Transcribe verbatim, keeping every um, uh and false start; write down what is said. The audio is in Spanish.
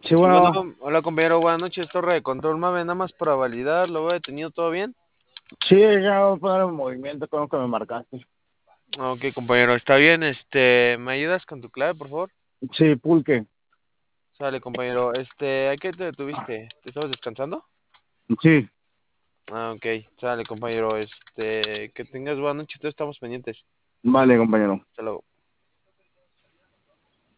Sí, Sí, bueno, bueno, hola compañero, buenas noches, Torre de Control Mave, nada más para validar, ¿lo veo detenido todo bien? sí, ya voy a poner en movimiento con lo que me marcaste. Ok, compañero, está bien, este, ¿me ayudas con tu clave, por favor? Sí, pulque. Sale, compañero, este, ¿a qué te detuviste? ¿Te estabas descansando? Sí, Ah, ok, sale, compañero, este, que tengas buena noche, todos estamos pendientes. vale, compañero. Hasta luego.